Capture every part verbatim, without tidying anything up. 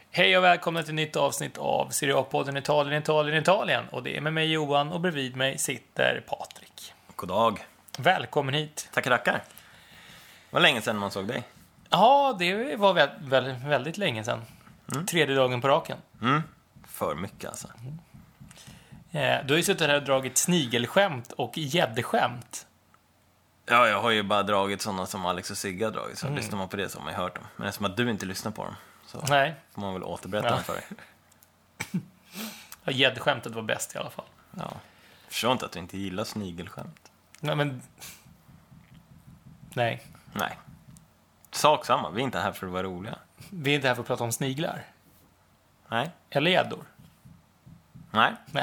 Hej och välkomna till ett nytt avsnitt av Serie A-podden Italien, Italien, Italien. Och det är med mig Johan och bredvid mig sitter Patrik. God dag. Välkommen hit. Tackar, tackar. Det var länge sedan man såg dig. Ja, det var väldigt, väldigt, väldigt länge sedan. Mm. Tredje dagen på raken. Mm. För mycket alltså. Mm. Eh, du har ju suttit här och dragit snigelskämt och gäddskämt. Ja, jag har ju bara dragit sådana som Alex och Sigge har dragit. Så Mm. lyssnar man på det så har man ju hört dem. Men eftersom att du inte lyssnar på dem så Nej. får man väl återberätta Ja. dem för dig. Ja, gäddskämtet var bäst i alla fall. Ja. Jag förstår inte att du inte gillar snigelskämt. Nej, men... Nej. Nej. Sak samma, vi är inte här för att vara roliga. Vi är inte här för att prata om sniglar. Nej. Eller gäddor. Nej. Nej.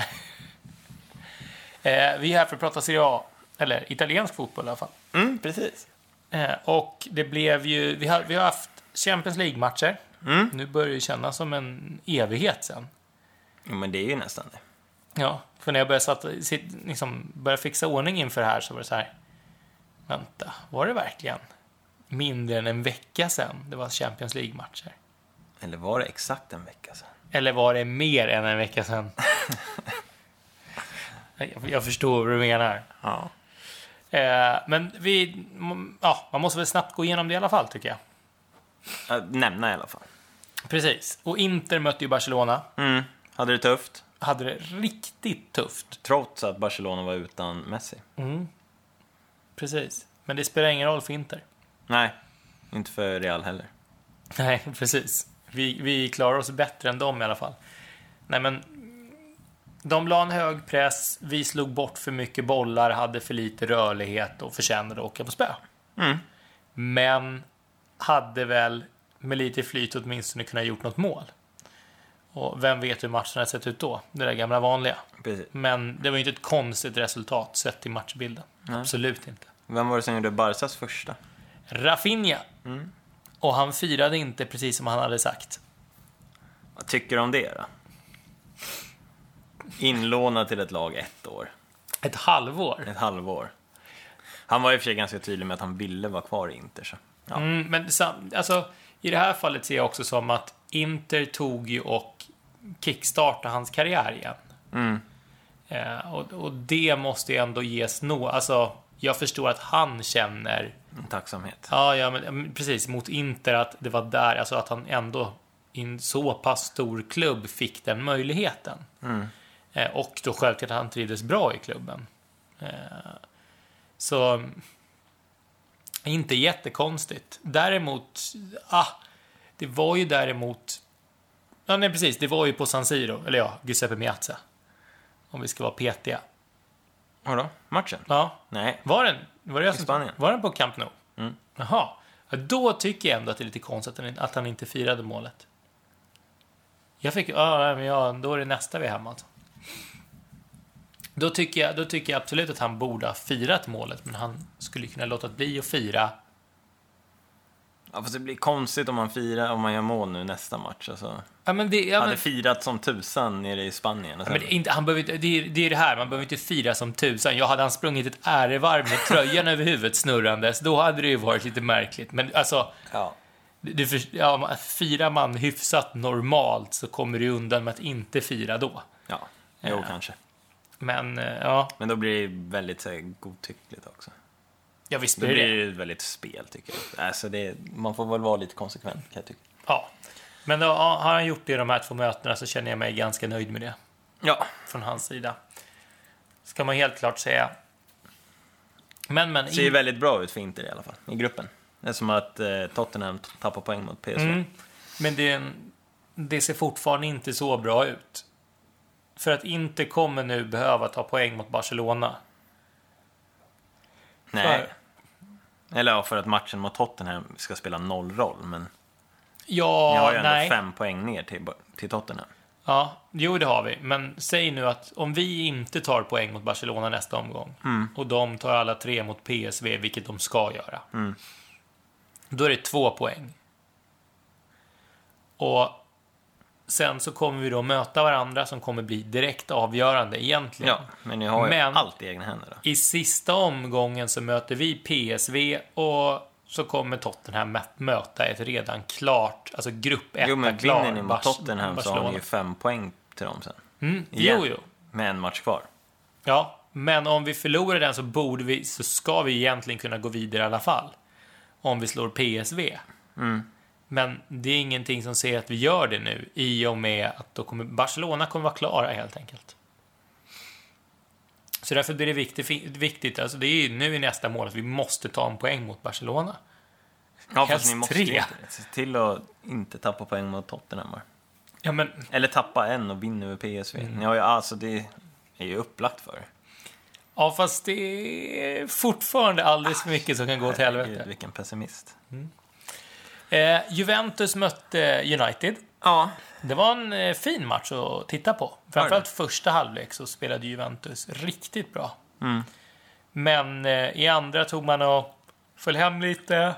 Eh, vi är här för att prata Serie A. Eller italiensk fotboll i alla fall. Mm, precis. Eh, och det blev ju... Vi har, vi har haft Champions League-matcher. Mm. Nu börjar det kännas som en evighet sen. Jo, men det är ju nästan det. Ja, för när jag började, satt, sitt, liksom, började fixa ordning inför det här så var det så här... Vänta, var det verkligen mindre än en vecka sen det var Champions League-matcher? Eller var det exakt en vecka sedan? Eller var det mer än en vecka sen? jag, jag förstår vad du menar. Ja. Eh, men vi... Ja, man måste väl snabbt gå igenom det i alla fall, tycker jag. Äh, nämna i alla fall. Precis. Och Inter mötte ju Barcelona. Mm. Hade det tufft. Hade det riktigt tufft. Trots att Barcelona var utan Messi. Mm. Precis. Men det spelar ingen roll för Inter. Nej, inte för Real heller. Nej, precis. Vi, vi klarar oss bättre än dem i alla fall. Nej, men de la en hög press. Vi slog bort för mycket bollar, hade för lite rörlighet och förtjänade att åka på spö. Mm. Men hade väl med lite flyt åtminstone kunnat gjort något mål. Och vem vet hur matchen hade sett ut då? Det där gamla vanliga. Precis. Men det var ju inte ett konstigt resultat sett i matchbilden. Nej. Absolut inte. Vem var det som gjorde Barças första? Rafinha. Mm. Och han firade inte precis som han hade sagt. Vad tycker du om det då? Inlånad till ett lag ett år. Ett halvår. Ett halvår. Han var i och för sig ganska tydlig med att han ville vara kvar i Inter. Så. Ja. Mm, men sam- alltså, i det här fallet ser jag också som att Inter tog ju och kickstartade hans karriär igen. Mm. Eh, och, och det måste ju ändå ges nå. Alltså, jag förstår att han känner... En tacksamhet. Ja, ja men, precis. Mot Inter att det var där. Alltså att han ändå i en så pass stor klubb fick den möjligheten. Mm. Eh, och då självklart att han trivdes bra i klubben. Eh, så... Inte jättekonstigt. Däremot... Ah, det var ju däremot... Ja, nej, precis. Det var ju på San Siro. Eller ja, Giuseppe Meazza. Om vi ska vara petiga. Vadå? Matchen? Ja. Nej. Var den? Var det jag I som, Spanien. Var den på Camp Nou? Mm. Jaha. Ja, då tycker jag ändå att det är lite konstigt att han, att han inte firade målet. Jag fick... Ja, men ja, då är det nästa vi är hemma. Alltså. Då tycker, jag, då tycker jag absolut att han borde ha firat målet. Men han skulle kunna låta bli att fira. Ja, fast det blir konstigt om man firar, om man gör mål nu nästa match. Alltså. Ja, men det, ja, hade men, firat som tusan nere i Spanien. Och ja, men det, är inte, han behöver inte, det, är, det är det här, man behöver inte fira som tusan. Jag hade han sprungit ett ärevarv med tröjan över huvudet snurrandes. Då hade det ju varit lite märkligt. Men alltså... Ja. Du, ja, firar man hyfsat normalt så kommer du undan med att inte fira då. Ja, jo Ja. kanske. Men, ja. Men då blir det väldigt så här, godtyckligt också. Ja, visst Då blir blir det. det ju väldigt spel, tycker jag. Alltså det, man får väl vara lite konsekvent, kan jag tycka. Ja. Men då, ja, har han gjort det i de här två mötena så känner jag mig ganska nöjd med det. Ja. Från hans sida. Ska man helt klart säga. Men, men... Det ser ju väldigt bra ut för Inter i alla fall, i gruppen. Det är som att eh, Tottenham tappar poäng mot P S V. Mm. Men det, är en, det ser fortfarande inte så bra ut. För att inte kommer nu behöva ta poäng mot Barcelona. Nej. För, Eller ja, för att matchen mot Tottenham ska spela noll roll. Men ja, ni har ju ändå nej. fem poäng ner till, till Tottenham. Ja, jo det har vi. Men säg nu att om vi inte tar poäng mot Barcelona nästa omgång Mm. och de tar alla tre mot P S V, vilket de ska göra. Mm. Då är det två poäng. Och sen så kommer vi då möta varandra som kommer bli direkt avgörande egentligen. Ja, men ni har ju Men- allt i egna händer då. I sista omgången så möter vi P S V och så kommer Tottenham möta ett redan klart, alltså grupp ett. Jo, men klar vinner ni mot Bas- Tottenham så Barcelona. har ni ju fem poäng till dem sen. Mm, Igen. jo, jo. Med en match kvar. Ja, men om vi förlorar den så borde vi, så ska vi egentligen kunna gå vidare i alla fall. Om vi slår P S V. Mm. Men det är ingenting som säger att vi gör det nu, i och med att då kommer Barcelona kommer vara klara helt enkelt. Så därför blir det viktigt, viktigt alltså det är ju nu i nästa mål att vi måste ta en poäng mot Barcelona. Ja, Helst fast ni måste tre. inte. Se till att inte tappa poäng mot Tottenham. va? Ja, men Eller tappa en och vinna över P S V. Mm. Ni har ju, alltså, det är ju upplagt för. ja, fast det är fortfarande alldeles för mycket som kan gå till Herregud, helvete. vilken pessimist. Eh, Juventus mötte United. Ja, Det var en eh, fin match att titta på. Framförallt första halvlek så spelade Juventus riktigt bra. Mm. Men eh, i andra tog man och föll hem lite.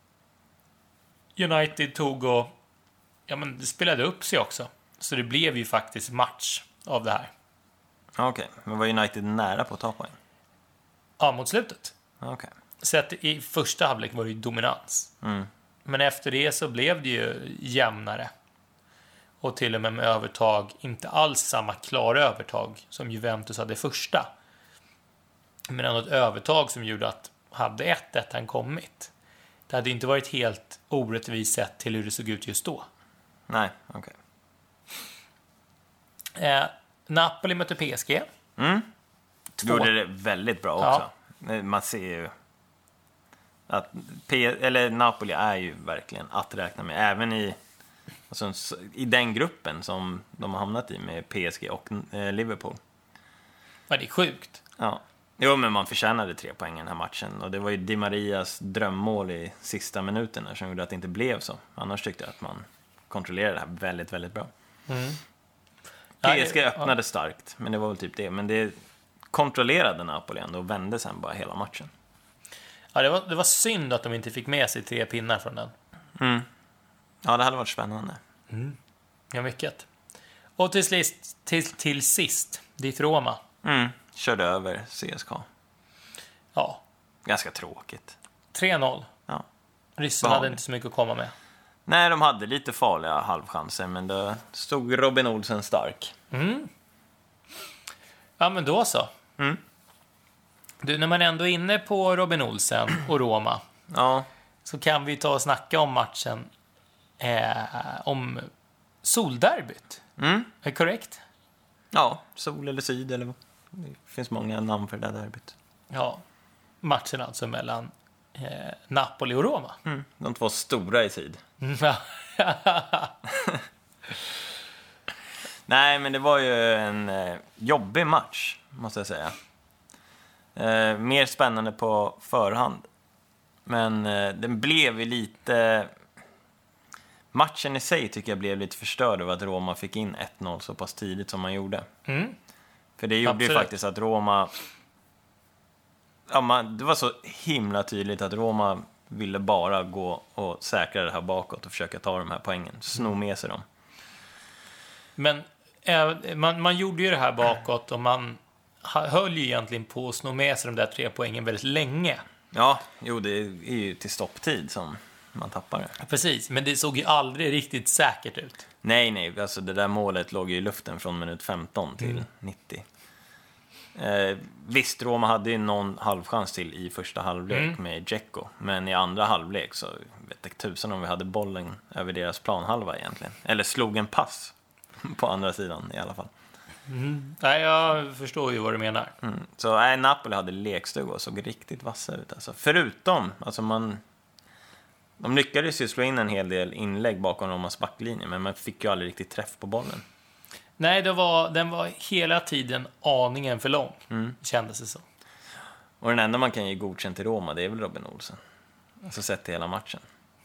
United tog och ja, men det spelade upp sig också. Så det blev ju faktiskt match av det här. okej. Men var United nära på att ta poäng? Ja, mot slutet. Okej. Så att i första halvlek var det ju dominans. Mm. Men efter det så blev det ju jämnare. Och till och med med övertag, inte alls samma klara övertag som Juventus hade första. Men ändå ett övertag som gjorde att hade ett ett han kommit. Det hade inte varit helt orättvist sett till hur det såg ut just då. Nej, okej. Eh, Napoli mötte P S G. Mm. Två. Gjorde det väldigt bra också. Man ser ju att P- eller Napoli är ju verkligen att räkna med. Även i, alltså, i den gruppen som de har hamnat i med P S G och eh, Liverpool. Ja, det är sjukt. Ja. Jo, men man förtjänade tre poäng i den här matchen. Och det var ju Di Marias drömmål i sista minuterna som gjorde att det inte blev så. Annars tyckte jag att man kontrollerade det här väldigt, väldigt bra. Mm. P S G Ja, öppnade starkt, men det var väl typ det. Men det kontrollerade Napoli ändå och vände sen bara hela matchen. Ja, det var, det var synd att de inte fick med sig tre pinnar från den. Mm. Ja, det hade varit spännande. Ja, mycket. Och till sist, till, till sist ditt Roma. Mm. Körde över C S K. Ja, Ganska tråkigt. tre noll. Ja. Ryssen Vad har hade vi? inte så mycket att komma med. Nej, de hade lite farliga halvchanser, men då stod Robin Olsen stark. Mm. Ja, men då så. Mm. Du, när man ändå är inne på Robin Olsen och Roma Ja, så kan vi ta och snacka om matchen eh, om solderbyt. mm. Är det korrekt? ja, sol eller syd eller vad. Det finns många namn för det där derbyt. Ja, matchen alltså mellan eh, Napoli och Roma. Mm. De två stora i syd. Nej, men det var ju en eh, jobbig match, måste jag säga. Eh, mer spännande på förhand. Men eh, den blev ju lite... Matchen i sig tycker jag blev lite förstörd av att Roma fick in ett noll så pass tidigt som man gjorde. Mm. För det gjorde Absolut. ju faktiskt att Roma... Ja, man, det var så himla tydligt att Roma ville bara gå och säkra det här bakåt och försöka ta de här poängen. Sno med sig dem. Men eh, man, man gjorde ju det här bakåt och man ha- höll ju egentligen på att sno med sig de där tre poängen väldigt länge. Ja, jo, det är ju till stopptid som man tappar det. Precis, men det såg ju aldrig riktigt säkert ut. Nej, nej, alltså det där målet låg ju i luften från minut femton till Mm. nittio. Eh, visst, Roma hade ju någon halvchans till i första halvlek Mm. med Dzeko. Men i andra halvlek så vet jag tusan om vi hade bollen över deras planhalva egentligen. Eller slog en pass på andra sidan i alla fall. Nej, jag förstår ju vad du menar. Mm. Så äh, Napoli hade lekstuga och såg riktigt vassa ut. Alltså. Förutom, alltså man... De lyckades ju slå in en hel del inlägg bakom Romas backlinje, men man fick ju aldrig riktigt träff på bollen. Nej, det var, den var hela tiden aningen för lång, Mm. kändes det så. Och den enda man kan ge godkänt till Roma, det är väl Robin Olsen. Alltså sett till hela matchen.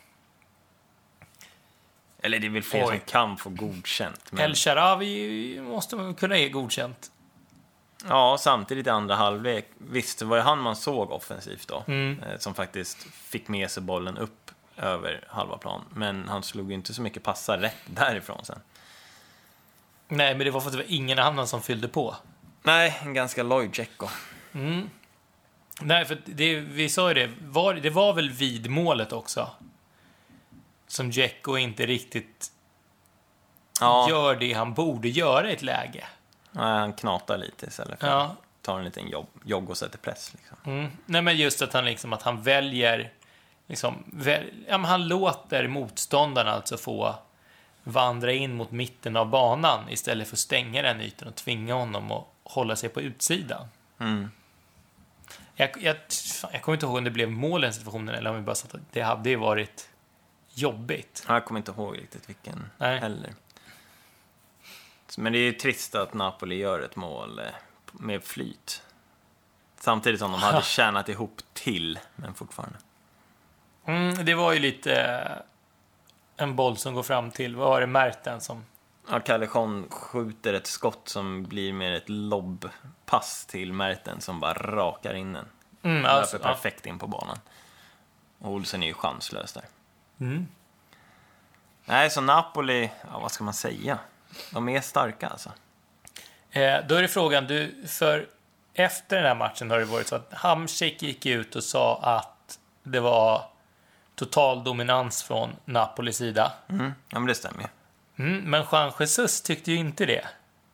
Eller det är väl fler Oj. som kan få godkänt. Men... El Sharawi måste man kunna ge godkänt. Ja, samtidigt i andra halvlek. Visst, det var ju han man såg offensivt då. Mm. Eh, som faktiskt fick med sig bollen upp över halva plan. Men han slog ju inte så mycket passar rätt därifrån sen. Nej, men det var för att det var ingen annan som fyllde på. Nej, en ganska loj Dzeko. Mm. Nej, för det, vi sa ju det. Var, det var väl vid målet också. Som Dzeko inte riktigt Ja, gör det han borde göra i ett läge. nej, han knatar lite istället för Ja. att ta en liten jobb, jogg och sätter press. Liksom. Mm. Nej, men just att han, liksom, att han väljer... Liksom, väl, ja, men han låter motståndarna alltså få vandra in mot mitten av banan istället för att stänga den ytan och tvinga honom att hålla sig på utsidan. Mm. Jag, jag, fan, jag kommer inte ihåg om det blev mål i den situationen eller om vi bara satt att det hade ju varit jobbigt. Jag kommer inte ihåg riktigt vilken Nej. heller. Men det är ju trist att Napoli gör ett mål eh, med flyt. Samtidigt som de hade tjänat ihop till, men fortfarande. Mm, det var ju lite eh, en boll som går fram till, vad var det, Mertens som... Ja, Callejon skjuter ett skott som blir mer ett lobbpass till Mertens som bara rakar in den. Mm, Löper alltså, perfekt in på banan. Och Olsen är ju chanslös där. ja. Mm. Nej, så Napoli, ja, vad ska man säga? De är starka alltså. Eh, då är det frågan, du, för efter den här matchen har det varit så att Hamsik gick ut och sa att det var total dominans från Napolis sida. Mm. Ja, men det stämmer ju. Mm, men Juan Jesus tyckte ju inte det.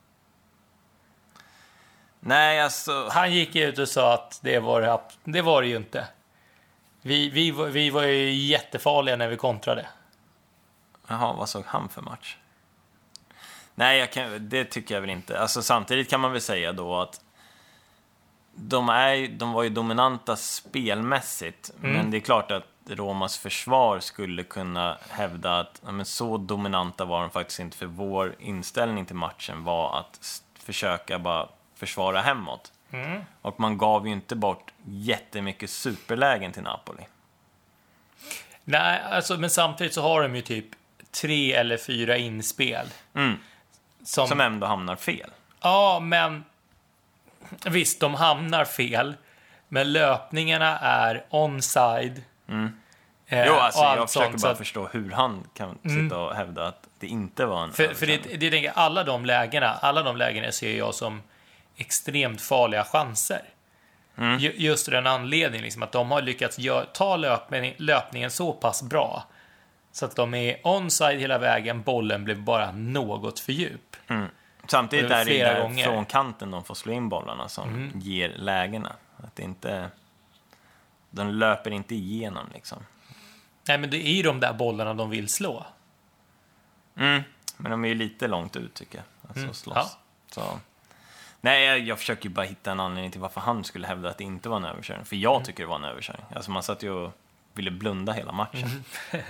Nej, alltså... Han gick ut och sa att det var det, det var det ju inte. Vi, vi, var- vi var ju jättefarliga när vi kontrade. Jaha, vad såg han för match? Nej, jag kan, det tycker jag väl inte. Alltså, samtidigt kan man väl säga då att de, är, de var ju dominanta spelmässigt. Mm. Men det är klart att Romas försvar skulle kunna hävda att ja, men så dominanta var de faktiskt inte. För vår inställning till matchen var att s- försöka bara försvara hemåt. Mm. Och man gav ju inte bort jättemycket superlägen till Napoli. Nej, alltså, men samtidigt så har de ju typ tre eller fyra inspel. Mm. Som, Som ändå hamnar fel. Ja, men visst, de hamnar fel. Men löpningarna är onside. Mm. eh, Jo, alltså, och allt jag försöker sånt, bara så att- förstå hur han kan sitta och hävda att det inte var en För, för det, överkörning. det tänker jag, alla de lägena, alla de lägena ser jag som extremt farliga chanser. Mm. Ju- Just den anledningen, liksom, att de har lyckats gör, ta löpning, löpningen så pass bra så att de är onside hela vägen, bollen blev bara något för djup. Mm. Samtidigt Och det är är det flera där gånger. från kanten de får slå in bollarna som Mm. ger lägena. Att det inte... De löper inte igenom liksom. Nej, men det är ju de där bollarna de vill slå. Mm. Men de är ju lite långt ut tycker jag. Alltså Mm. slåss. Ja. Så. Nej, jag, jag försöker ju bara hitta en anledning till varför han skulle hävda att det inte var en överkörning. För jag tycker det var en överkörning. Alltså man satt ju och ville blunda hela matchen.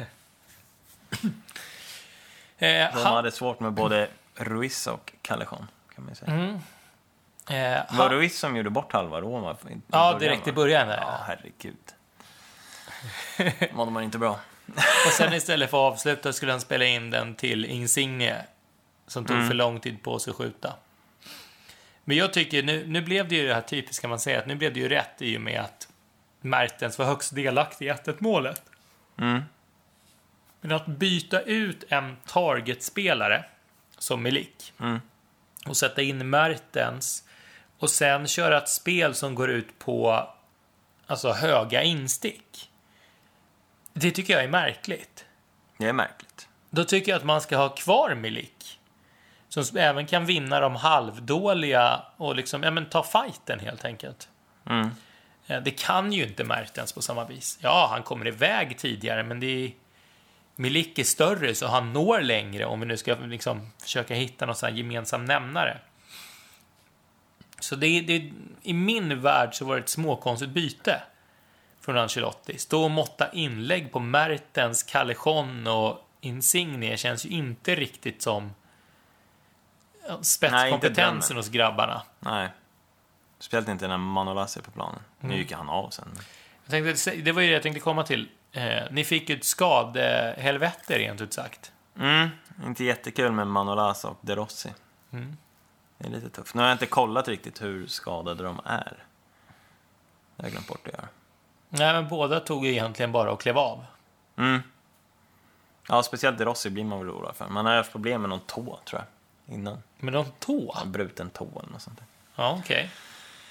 Eh, De han, hade svårt med både Ruiz och Callejon, kan man ju säga. mm, eh, Det var han, Ruiz som gjorde bort halva Roma. i- i ja, början, direkt i va? början där. Ja, herregud. Mådde man inte bra. Och sen istället för att avsluta skulle han spela in den till Insigne som tog Mm. för lång tid på sig att skjuta. Men jag tycker, nu, nu blev det ju det här typiska man säger, att nu blev det ju rätt i och med att Mertens var högst delaktig i ett ett målet. Mm. Men att byta ut en targetspelare som Milik Mm. och sätta in Mertens och sen köra ett spel som går ut på alltså höga instick. Det tycker jag är märkligt. Det är märkligt. Då tycker jag att man ska ha kvar Milik. Som även kan vinna de halvdåliga och liksom, ja men ta fighten helt enkelt. Mm. Eh, Det kan ju inte Mertens på samma vis. Ja, han kommer iväg tidigare, men det är... Milik är större så han når längre om vi nu ska liksom försöka hitta någon sån här gemensam nämnare. Så det, det, i min värld så var det ett småkonstigt byte från Ancelotti. Stå och måtta inlägg på Mertens, Callejon och Insigne känns ju inte riktigt som ja, spetskompetensen Nej, hos grabbarna. Nej. Speciellt inte när Manolas är på planen. Mm. Nu gick han av sen. Jag tänkte, det var ju det jag tänkte komma till. Eh, ni fick ju ett skadehelvete rent ut sagt. Mm. Inte jättekul med Manolas och De Rossi. Mm. Det är lite tufft. Nu har jag inte kollat riktigt hur skadade de är. Jag har glömt bort att göra. Nej, men båda tog ju egentligen bara och klev av. Mm. Ja, speciellt De Rossi blir man väl orolig för. Man har haft problem med någon tå, tror jag. Innan. Men de tå? Ja, bruten tå eller något sånt där. Ja, okej.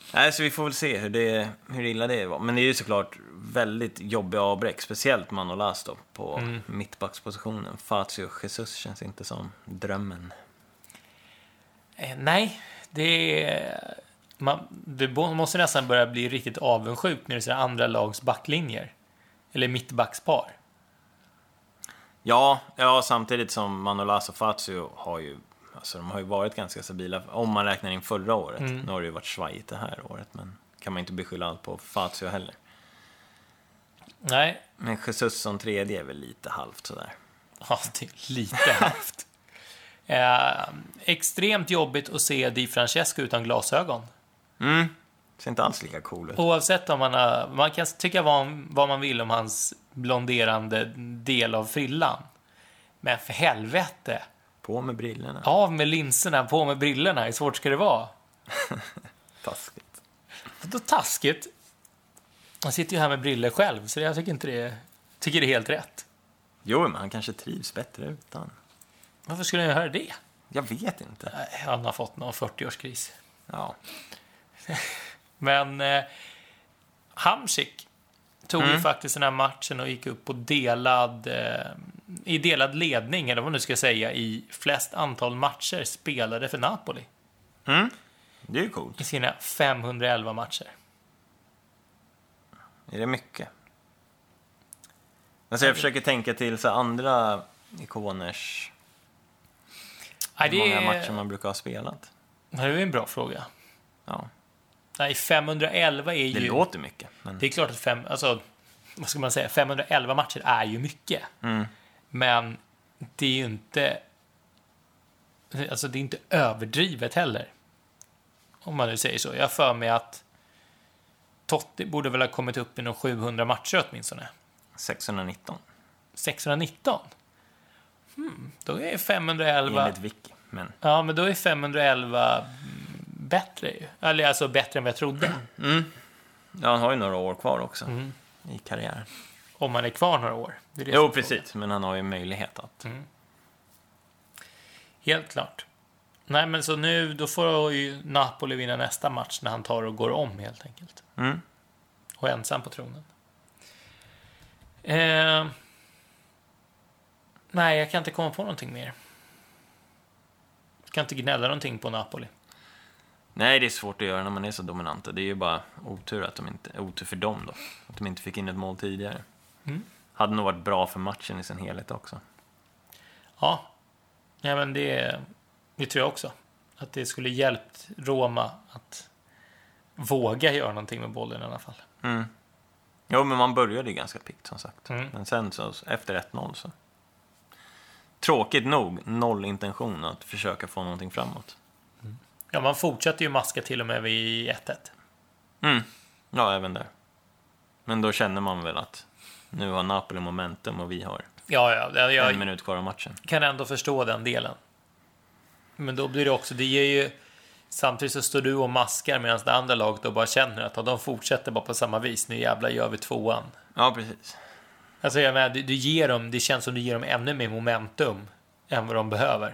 Nej, så vi får väl se hur, det, hur illa det var. Men det är ju såklart väldigt jobbiga avbräck. Speciellt Manolas då på mm. mittbackspositionen. Fazio och Jesus känns inte som drömmen. Eh, nej, det är... Man, det måste nästan börja bli riktigt avundsjuk när det är andra lags backlinjer. Eller mittbackspar. Ja, ja, samtidigt som Manolas och Fazio har ju, alltså de har ju varit ganska stabila. Om man räknar in förra året. Mm. Nu har det ju varit svajigt det här året. Men kan man inte beskylla allt på Fazio heller. Nej. Men Jesus som tredje är väl lite halvt sådär. Ja, det är lite halvt. Eh, extremt jobbigt att se Di Francesco utan glasögon. Mm, ser inte alls lika cool ut. Oavsett om man har, man kan tycka vad, vad man vill om hans blonderande del av frillan. Men för helvete. På med brillorna. Av med linserna, på med brillorna. Hur svårt ska det vara? Taskigt. Då taskigt. Han sitter ju här med briller själv, så jag tycker inte det, tycker det är helt rätt. Jo, men han kanske trivs bättre utan. Varför skulle jag göra det? Jag vet inte. Han har fått någon fyrtioårskris. Ja. Men eh, Hamsik tog mm. ju faktiskt den här matchen och gick upp på delad eh, i delad ledning, eller vad man nu ska säga, i flest antal matcher spelade för Napoli. Mm. Det är ju coolt. I sina femhundraelva matcher. Är det mycket? Alltså jag försöker tänka till så andra ikoners hur många det... matcher man brukar ha spelat. Det är en bra fråga. Ja. Nej, femhundraelva är ju... Det låter mycket. Men... Det är klart att fem... Alltså, vad ska man säga? femhundraelva matcher är ju mycket. Mm. Men det är ju inte... Alltså det är inte överdrivet heller. Om man nu säger så. Jag för mig att Totti borde väl ha kommit upp i någon sjuhundra matcher åtminstone. sexhundranitton. sexhundranitton? Hmm, då är femhundraelva... Enligt Wiki, men... Ja, men då är femhundraelva bättre ju. Eller alltså bättre än vad jag trodde. Mm. Ja, han har ju några år kvar också mm. i karriären. Om man är kvar några år. Det är det jo, precis. Men han har ju möjlighet att... Mm. Helt klart. Nej, men så nu då får ju Napoli vinna nästa match när han tar och går om helt enkelt. Mm. Och ensam på tronen. Eh... Nej, jag kan inte komma på någonting mer. Jag kan inte gnälla någonting på Napoli. Nej, det är svårt att göra när man är så dominanta. Det är ju bara otur att de inte, otur för dem då. Att de inte fick in ett mål tidigare. Mm. Hade nog varit bra för matchen i sin helhet också. Ja, ja men det, det tror jag också. Att det skulle hjälpt Roma att våga göra någonting med bollen i alla fall. Mm. Jo, men man började ju ganska piggt som sagt. Mm. Men sen så, efter ett noll så... Tråkigt nog, noll intention att försöka få någonting framåt. Mm. Ja, man fortsatte ju maska till och med vid ett ett. Mm. Ja, även där. Men då känner man väl att nu har Napoli momentum och vi har ja, ja, jag en minut kvar av matchen. Kan ändå förstå den delen. Men då blir det också, det ger ju... Samtidigt så står du och maskar medan det andra laget då bara känner att de fortsätter bara på samma vis. Nu jävla gör vi tvåan. Ja, precis. Alltså jag menar, du, du ger dem, det känns som du ger dem ännu mer momentum än vad de behöver.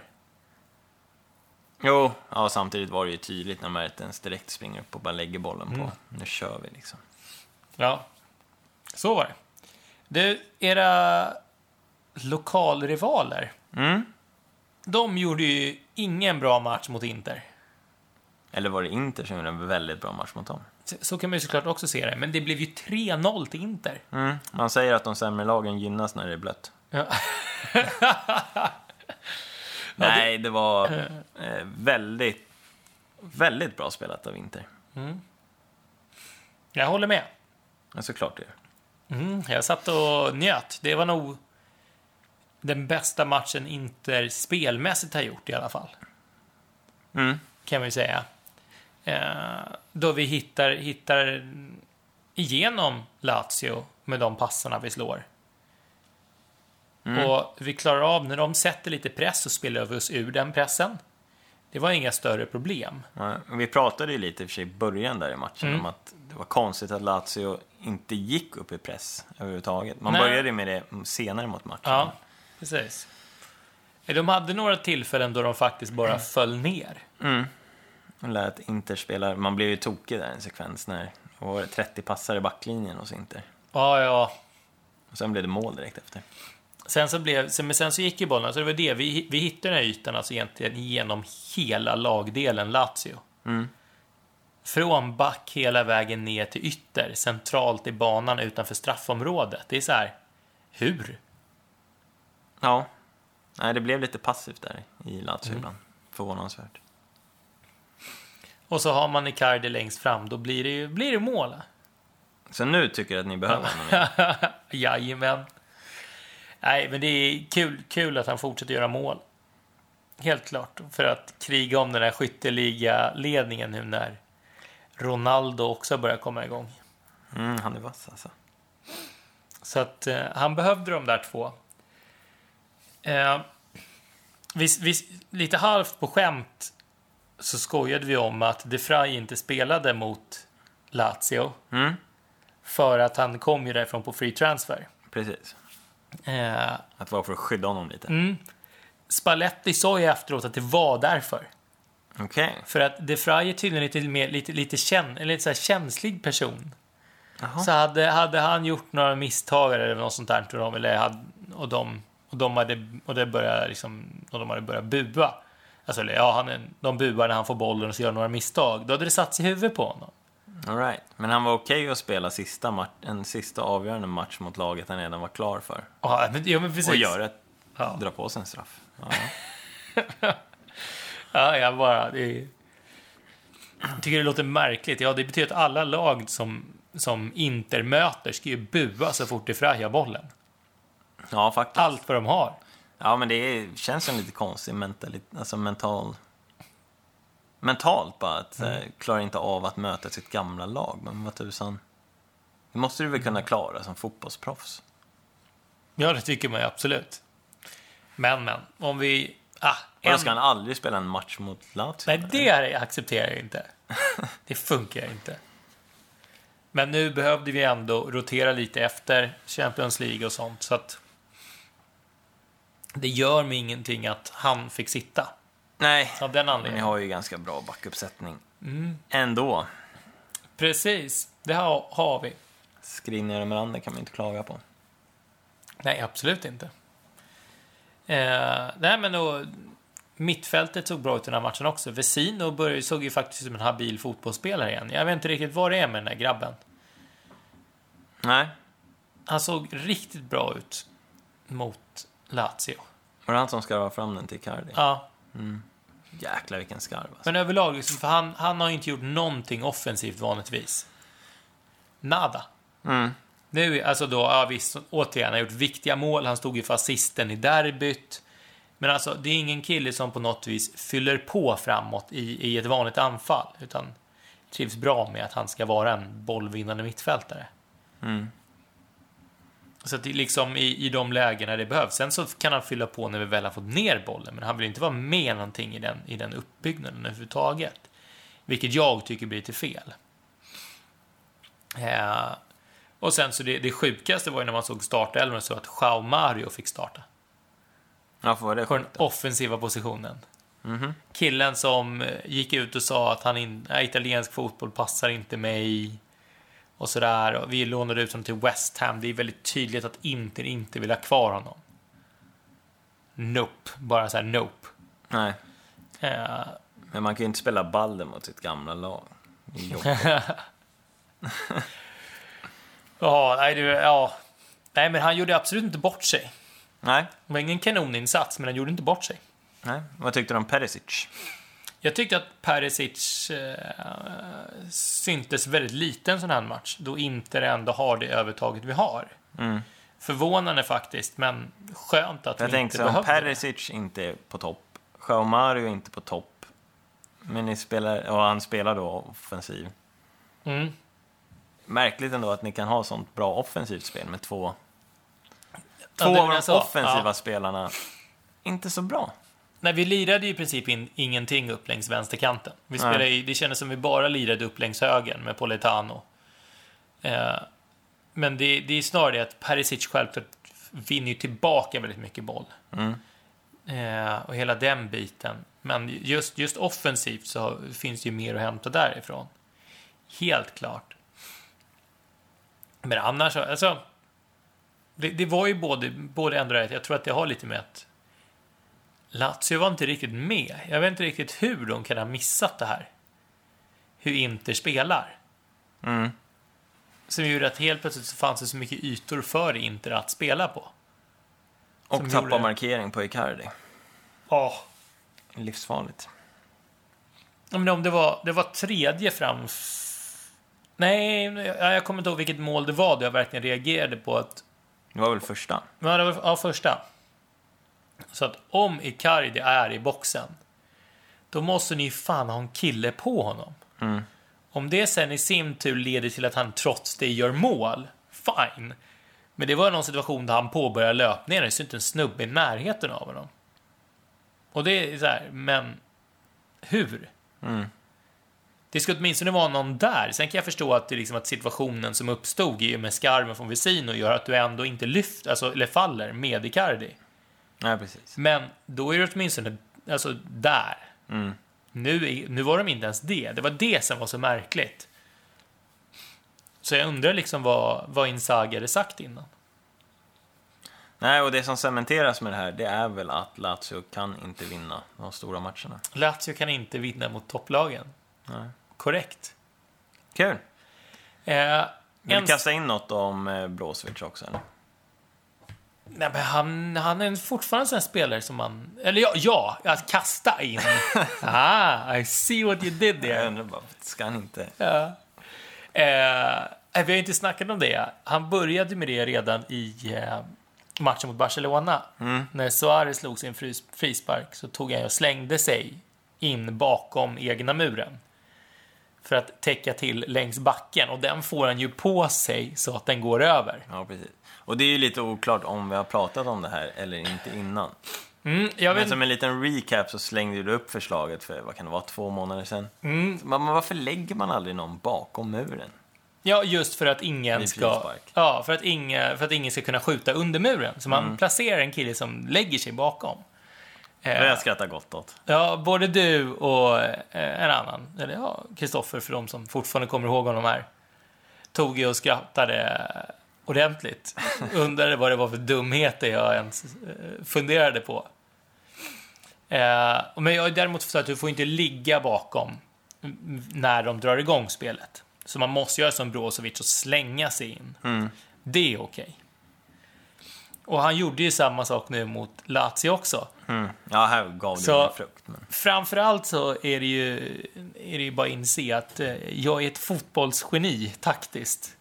Jo, ja, samtidigt var det ju tydligt när Mertens direkt springer upp och bara lägger bollen på. Mm. Nu kör vi liksom. Ja, så var det. Du, era lokalrivaler, mm. de gjorde ju ingen bra match mot Inter. Eller var det Inter som gjorde en väldigt bra match mot dem? Så, så kan man ju såklart också se det. Men det blev ju tre noll till Inter. Mm. Man säger att de sämre lagen gynnas när det är blött. Ja. Nej, det var eh, väldigt, väldigt bra spelat av Inter. Mm. Jag håller med. Ja, såklart det. Mm, jag satt och njöt. Det var nog den bästa matchen Inter spelmässigt har gjort i alla fall. Mm. Kan vi säga. Eh, då vi hittar, hittar igenom Lazio med de passarna vi slår. Mm. Och vi klarar av, när de sätter lite press och spelar vi oss ur den pressen. Det var inga större problem. Ja, vi pratade ju lite i och för sig i början där i matchen mm. om att det var konstigt att Lazio inte gick upp i press överhuvudtaget. Man Nej. började med det senare mot matchen. Ja, precis. De hade några tillfällen då de faktiskt bara mm. föll ner. Mm. Och lät Inter spela. Man blev ju tokig där en sekvens när det var trettio passare i backlinjen hos Inter. Ja, ja. Och sen blev det mål direkt efter. Sen så, blev, sen, men sen så gick ju bollen, så det var det. Vi, vi hittade den här ytan alltså egentligen genom hela lagdelen Lazio. Mm. Från back hela vägen ner till ytter, centralt i banan utanför straffområdet. Det är så här, hur? Ja. Nej, det blev lite passivt där i Lazio mm. ibland. Förvånansvärt. Och så har man Icardi längst fram, då blir det ju blir det mål. Så nu tycker jag att ni behöver honom. Jajamän. Nej, men det är kul, kul att han fortsätter göra mål. Helt klart. För att kriga om den här skytteliga-ledningen nu när Ronaldo också börjar komma igång. Mm, han är vass alltså. Så att eh, han behövde de där två. Eh, vi, vi, lite halvt på skämt så skojade vi om att De Vrij inte spelade mot Lazio. Mm. För att han kom ju därifrån på free transfer. Precis. Eh, att vara för att skydda honom lite. Mm. Spalletti sa ju efteråt att det var därför. Okej. Okay. För att De Vrij är tydligen lite, mer, lite, lite, känn, eller lite så här känslig person. Aha. Så hade, hade han gjort några misstag eller något sånt där, tror de, eller hade, och de och de hade och det började liksom och de hade börjat bua. Alltså eller, ja, han de buar när han får bollen och så gör några misstag. Då hade det satt i huvudet på honom. All right. Men han var okej okay att spela sista match, en sista avgörande match mot laget han redan var klar för. Ja, men, ja, men precis. Och gör ett, ja. dra på sig en straff. Ja, ja. ja jag bara... Det är... Jag tycker det låter märkligt. Ja, det betyder att alla lag som, som Inter möter ska ju bua så fort det fräjar bollen. Ja, faktiskt. Allt vad de har. Ja, men det är, känns som lite konstigt mentalt, alltså mental... Mentalt bara att mm. eh, klarar inte av att möta sitt gamla lag. Men vad tusan... Det måste du väl kunna klara som fotbollsproffs? Ja, det tycker man ju absolut. Men, men, om vi... Ah, en... Då ska han aldrig spela en match mot Lazio? Nej, det accepterar jag inte. Det funkar inte. Men nu behövde vi ändå rotera lite efter Champions League och sånt. Så att det gör mig ingenting att han fick sitta. Nej, av den anledningen. Men ni har ju ganska bra backuppsättning. Mm. Ändå. Precis, det har, har vi. Skriniar och Miranda kan man inte klaga på. Nej, absolut inte. Eh, nej, men då, mittfältet såg bra ut i den här matchen också. Vecino började, såg ju faktiskt som en habil fotbollsspelare igen. Jag vet inte riktigt vad det är med den där grabben. Nej. Han såg riktigt bra ut mot Lazio. Var det han som ska vara fram den till Icardi? Ja. Mm. Jäklar vilken skarv alltså. Men överlag, liksom, för han, han har inte gjort någonting offensivt vanligtvis. Nada. Mm. Nu, alltså då, ja visst, återigen, han har gjort viktiga mål. Han stod ju för assisten i derbyt. Men alltså, det är ingen kille som på något vis fyller på framåt i, i ett vanligt anfall. Utan trivs bra med att han ska vara en bollvinnande mittfältare. Mm. Så att det liksom i, i de lägena det behövs. Sen så kan han fylla på när vi väl har fått ner bollen. Men han vill inte vara med någonting i den, i den uppbyggnaden överhuvudtaget. Vilket jag tycker blir lite fel. Eh, och sen så det, det sjukaste var ju när man såg startelvan så att João Mario fick starta. Ja, för det på den offensiva positionen. Mm-hmm. Killen som gick ut och sa att han in, äh, italiensk fotboll passar inte mig. Och sådär. Och vi lånade ut honom till West Ham. Det är väldigt tydligt att Inter inte vill ha kvar honom. Nope. Bara så här nope. Nej. Uh, Men man kan ju inte spela ballen mot sitt gamla lag. ja, nej, du, ja. Nej, men han gjorde absolut inte bort sig. Nej. Det var ingen kanoninsats, men han gjorde inte bort sig. Nej. Vad tyckte du om Perisic? Jag tyckte att Perisic eh, syntes väldigt liten sån här match. Då Inter ändå har det övertaget vi har. Mm. Förvånande faktiskt, men skönt att jag vi inte behövde. Jag behövde. tänkte om Perisic inte är på topp. João Mario är inte på topp. Men ni spelar, och han spelar då offensiv. Mm. Märkligt ändå att ni kan ha sånt bra offensivt spel med två... Ja, två av de så. offensiva Ja. spelarna inte så bra. Nej, vi lirade ju i princip in, ingenting upp längs vänsterkanten. Vi spelade i, det kändes som vi bara lirade upp längs högen med Politano. Eh, men det, det är snarare det att Perisic självklart vinner ju tillbaka väldigt mycket boll. Mm. Eh, och hela den biten. Men just, just offensivt så finns det ju mer att hämta därifrån. Helt klart. Men annars, alltså... Det, det var ju både, både ändå rätt. Jag tror att det har lite med att Lazio var inte riktigt med. Jag vet inte riktigt hur de kan ha missat det här. Hur Inter spelar. Mm. Som gjorde att helt plötsligt så fanns det så mycket ytor för Inter att spela på. Och Som tappa gjorde... markering på Icardi. Ja. Livsfarligt. Ja, men om det var, det var tredje fram... Nej, jag kommer inte ihåg vilket mål det var där jag verkligen reagerade på att... Det var väl första? Ja, det var ja, första. Så att om Icardi är i boxen, då måste ni fan ha en kille på honom. Mm. Om det sen i sin tur leder till att han trots det gör mål, fine. Men det var någon situation där han påbörjade löpningen. Det är inte en snubbe i närheten av honom. Och det är så här, men hur? Mm. Det ska åtminstone vara någon där. Sen kan jag förstå att, det liksom att situationen som uppstod i med skarven från Vesino gör att du ändå inte lyfter, alltså, eller faller med Icardi. Ja, precis. Men då är det åtminstone alltså, där. Mm. Nu, nu var de inte ens det. Det var det som var så märkligt. Så jag undrar liksom vad, vad Inzaghi hade sagt innan. Nej, och det som cementeras med det här, det är väl att Lazio kan inte vinna de stora matcherna. Lazio kan inte vinna mot topplagen. Nej. Korrekt. Kul. Eh, Vill en... du kasta in något om eh, Brozovic också, eller? Nej, men han, han är fortfarande en sån spelare som man... Eller ja, ja att kasta in. Ah, I see what you did there. Jag undrar bara, ska han inte? Ja. Eh, vi har inte snackat om det. Han började med det redan i eh, matchen mot Barcelona. Mm. När Suarez slog sin fris, frispark så tog han och slängde sig in bakom egna muren. För att täcka till längs backen. Och den får han ju på sig så att den går över. Ja, precis. Och det är ju lite oklart om vi har pratat om det här eller inte innan. Mm, jag vet... Men som en liten recap så slängde du upp förslaget för, vad kan det vara, två månader sedan. Mm. Så, men varför lägger man aldrig någon bakom muren? Ja, just för att ingen Vid ska... frispark. Ja, för att, inga, för att ingen ska kunna skjuta under muren. Så man Mm. placerar en kille som lägger sig bakom. Det har jag skrattat gott åt. Ja, både du och eh, en annan, eller ja, Kristoffer för de som fortfarande kommer ihåg honom här, tog ju och skrattade ordentligt. Undrade vad det var för dumheter jag ens eh, funderade på. Eh, men jag är däremot för att du får inte ligga bakom när de drar igång spelet. Så man måste göra som Brozovic och slänga sig in. Mm. Det är okej. Och han gjorde ju samma sak nu mot Lazio också. Mm. Ja, här gav det Så- ingen frukt. Men... Framförallt så är det ju, är det ju bara att inse att eh, jag är ett fotbollsgeni taktiskt.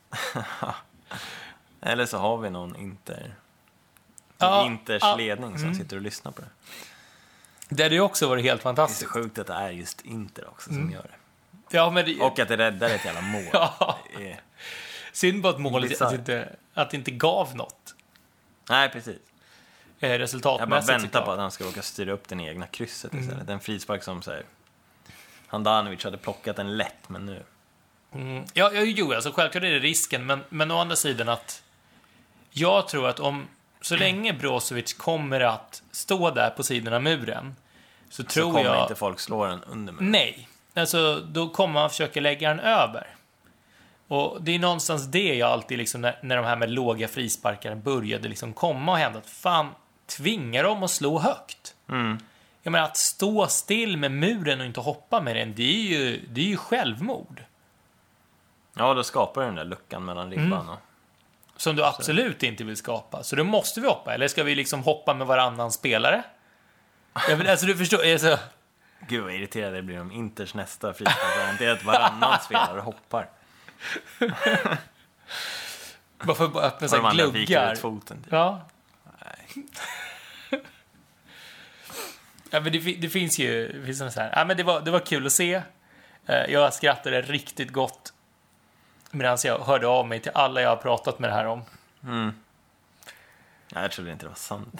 Eller så har vi någon Inter... Ja, Inters ja, ledning som mm. sitter och lyssnar på det. Det hade ju också varit helt Det är så fantastiskt. sjukt att det är just Inter också som Mm. gör det. Ja, men det, Och att det räddar ett jävla mål. Ja. Det är... synd på att målet Bizarrt. att inte, att det inte gav något Nej, precis. eh, Jag bara resultatmässigt. väntar såklart. på att han ska åka styra upp den egna krysset Mm. istället. Den frispark som säger Handanovic hade plockat den lätt, men nu... Mm. Ja, ja, jo, alltså självklart är det risken, men, men å andra sidan att jag tror att om så länge Brozovic kommer att stå där på sidan av muren så, Så tror kommer jag... inte folk slå den under mig. Nej, alltså då kommer man försöka lägga den över. Och det är någonstans det jag alltid liksom, när, när de här med låga frisparkar började liksom komma och hända, att fan, tvingar dem att slå högt. Mm. Jag menar, att stå still med muren och inte hoppa med den, det är ju, det är ju självmord. Ja, då skapar den där luckan mellan ribban Mm. och... Som du absolut inte vill skapa. Så då måste vi hoppa. Eller ska vi liksom hoppa med varannan spelare? Jag vill, alltså du förstår, alltså... Gud vad irriterad det blir om Inters nästa frispark. Det är att varannan spelare hoppar. Bara för att bara öppna Och så de här andra viker gluggar. ut foten. Typ. Ja. Nej. Ja, men det, fi- det finns ju det finns så här. Ja, men det var det var kul att se. Eh, Jag skrattade riktigt gott medan jag hörde av mig till alla jag har pratat med det här om. Mm. Nej, jag trodde inte det var sant.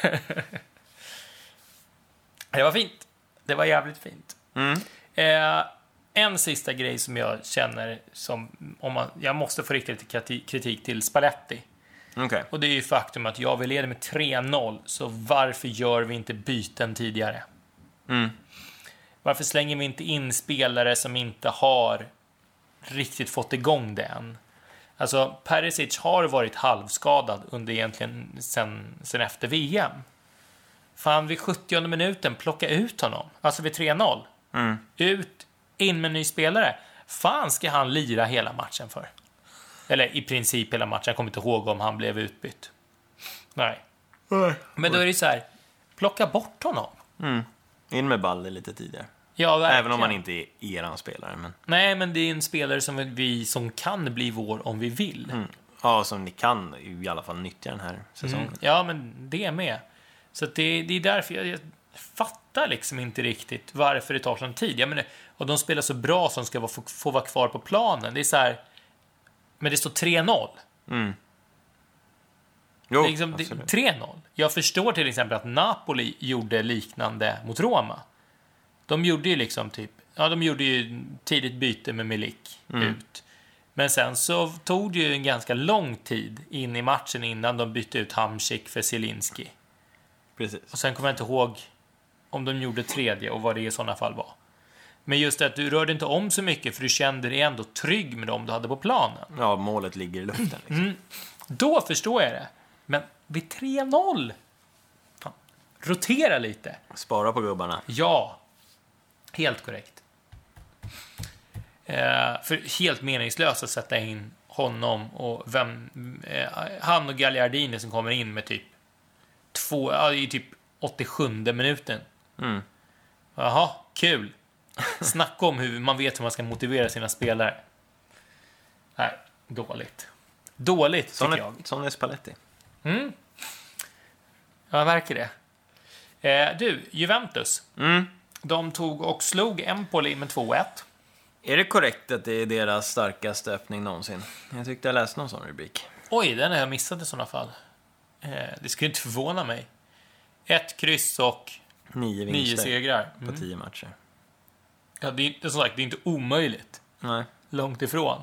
Det var fint. Det var jävligt fint. Mm. Eh, en sista grej som jag känner som om man, jag måste få rikta lite kriti- kritik till Spalletti. Okej. Och det är ju faktum att jag vill leda med tre noll, så varför gör vi inte byten tidigare? Mm. Varför slänger vi inte in spelare som inte har riktigt fått igång det än? Alltså, Perisic har varit halvskadad under egentligen sen, sen efter V M. Fan, vid sjuttionde minuten, plocka ut honom. Alltså vid tre noll. Mm. Ut, in med en ny spelare. Fan ska han lira hela matchen för? Eller i princip hela matchen. Jag kommer inte ihåg om han blev utbytt. Nej. Men då är det så här, plocka bort honom. Mm. In med Balle lite tidigare. Ja, verkligen. Även om han inte är eran spelare. Men... Nej, men det är en spelare som vi som kan bli vår om vi vill. Mm. Ja, som ni kan i alla fall nyttja den här säsongen. Mm. Ja, men det är med. Så att det, det är därför jag, jag fattar liksom inte riktigt varför det tar sån tid. Jag menar, och de spelar så bra som ska få, få vara kvar på planen. Det är så här, men det står tre noll. Mm. Jo, det är liksom, det, tre noll. Jag förstår till exempel att Napoli gjorde liknande mot Roma. De gjorde ju liksom typ, ja, de gjorde ju tidigt byte med Milik mm. ut. Men sen så tog det ju en ganska lång tid in i matchen innan de bytte ut Hamsik för Zielinski. Precis. Och sen kommer jag inte ihåg om de gjorde tredje och vad det i sådana fall var. Men just det att du rörde inte om så mycket, för du kände dig ändå trygg med dem du hade på planen. Ja, målet ligger i luften. Liksom. Mm. Då förstår jag det. Men vid tre noll, fan, rotera lite. Spara på gubbarna. Ja, helt korrekt. Eh, för helt meningslöst att sätta in honom och vem, eh, han och Gagliardini som kommer in med typ två, ja, i typ åttiosjunde minuten. Mm. Jaha, kul. Snacka om hur man vet hur man ska motivera sina spelare. Nej, dåligt. Dåligt, sån tycker är, jag. Sån är Spalletti. Mm. Jag märker det. Eh, du, Juventus. Mm. De tog och slog Empoli med två ett. Är det korrekt att det är deras starkaste öppning någonsin? Jag tyckte jag läste någon sån rubrik. Oj, den har jag missat i sådana fall. Eh, det skulle inte förvåna mig. Ett kryss och Nio nio vinster segrar. på Mm. tio matcher. Ja, det är inte, som sagt, det är inte omöjligt. Nej. Långt ifrån.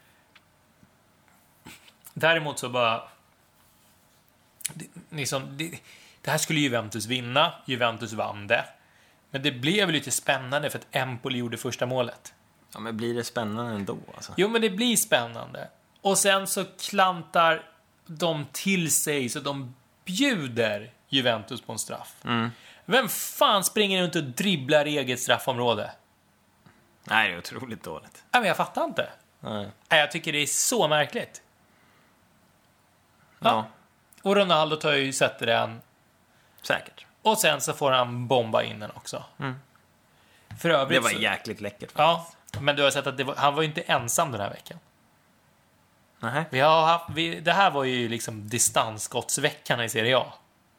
Däremot så bara... Det, liksom, det, det här skulle Juventus vinna. Juventus vann det. Men det blev lite spännande för att Empoli gjorde första målet. Ja, men blir det spännande ändå? Alltså? Jo, men det blir spännande. Och sen så klantar de till sig så de bjuder Juventus på en straff. Mm. Vem fan springer runt och dribblar i eget straffområde? Nej, det är otroligt dåligt. Nej, men jag fattar inte. Nej. Nej, jag tycker det är så märkligt. Ja, Och Ronaldo tar ju sätter den. säkert. Och sen så får han bomba in den också. Mm. För övrigt Det var så, jäkligt läckert. ja, men du har sett att det var, han var ju inte ensam den här veckan. Nej. Vi har haft, vi, det här var ju liksom distansskottsveckan i Serie A.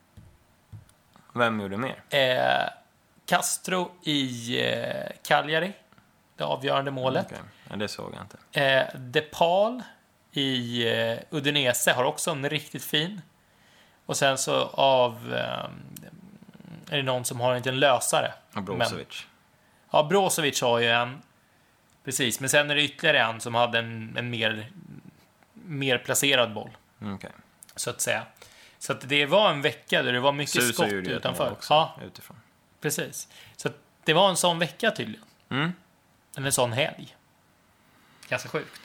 Vem gjorde mer? Eh, Castro i eh, Cagliari, det avgörande målet. Okej. Ja, det såg jag inte. Eh, DePaul i eh, Udinese har också en riktigt fin. Och sen så av eh, är det någon som har en liten lösare. Och Brozovic. Ja, Brozovic har ju en. Precis, men sen är det ytterligare en som hade en, en mer, mer placerad boll. Mm, okej. Så att säga. Så att det var en vecka där det var mycket Suso skott gjorde ju ett mål utanför. också, Ja, utifrån. precis. Så att det var en sån vecka tydligen. Mm. Eller en sån helg. Ganska sjukt.